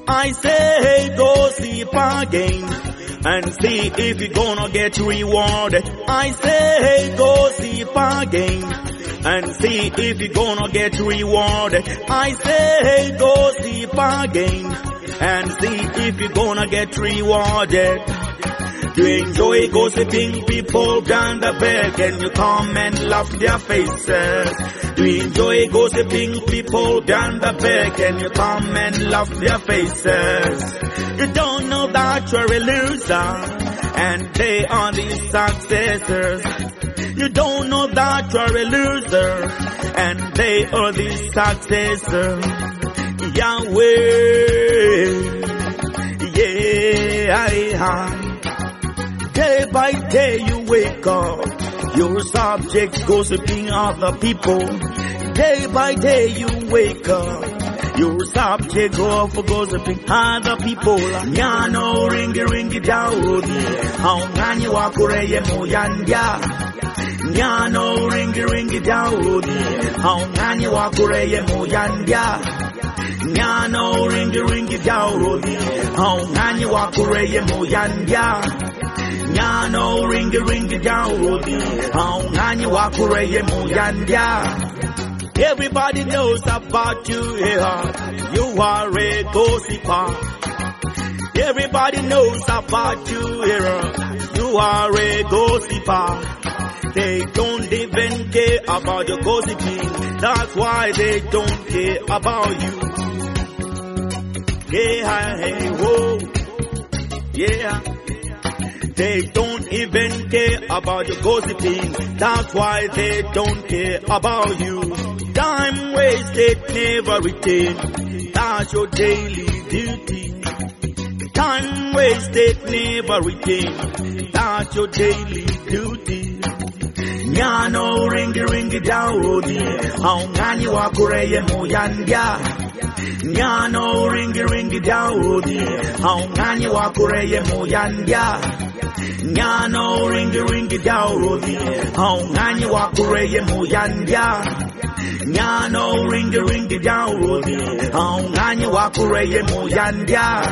I say go sleep again and see if you're gonna get rewarded. I say go sleep again and see if you're gonna get rewarded. I say go sleep again and see if you're gonna get rewarded. You enjoy gossiping people behind the back and you come and laugh their faces. You enjoy gossiping people behind the back and you come and laugh their faces. You don't know that you're a loser and they are the successors. You don't know that you're a loser and they are the successors. Yahweh, yeah. Day by day you wake up, your subject gossiping other people. Day by day you wake up, your subject of gossiping other people. Nyano ringi Daudi, haunganyi wakureye moyandya. Nyano ringi Daudi, haunganyi wakureye moyandya. Nyano ringi Daudi, haunganyi wakureye moyandya. Nyano ringi Daudi, haunganyi wakureye moyandya. Everybody knows about you here. You are a gossiper. Everybody knows about you here. You are a gossiper. They don't even care about your gossiping. That's why they don't care about you. Yeah, hey, whoa. Yeah. They don't even care about your gossiping. That's why they don't care about you. Time wasted, never return. That's your daily duty. Time wasted, never return. That's your daily duty. Nyano ringi Daudi, haunganyi wakureye moyandya. Nyano ringi Daudi, haunganyi wakureye moyandya. Nyano ringi Daudi, haunganyi wakureye moyandya. Nyano ringi Daudi, haunganyi wakureye moyandya.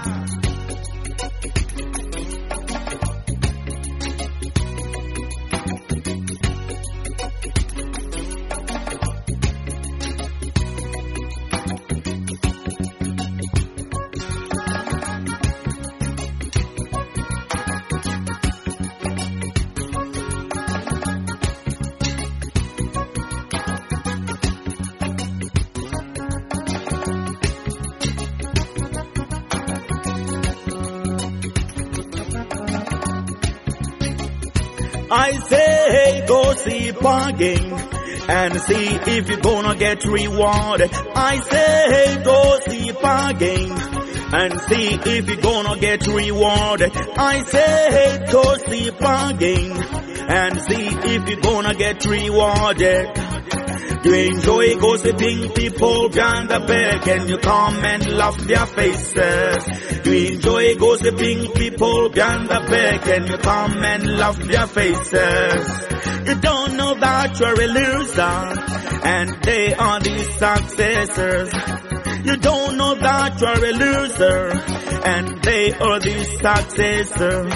I say go sleep again and see if you're gonna get rewarded. I say go sleep again and see if you're gonna get rewarded. I say go sleep again and see if you're gonna get rewarded. You enjoy gossiping people behind the back and you come and laugh their faces. You enjoy gossiping people behind the back and you come and laugh their faces. You don't know that you're a loser and they are the successors. You don't know that you're a loser and they are the successors.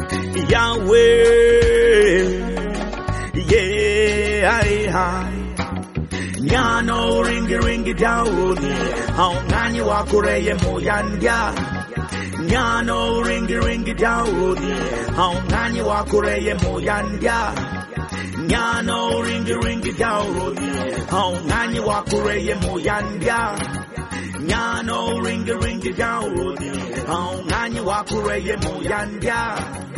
Yahweh, yeah. Nyano ringi Daudi, haunganyi wakureye moyandya. Nyano ringi Daudi, haunganyi wakureye moyandya. Nyano ringi Daudi, haunganyi wakureye moyandya. Nyano ringi Daudi, haunganyi wakureye moyandya.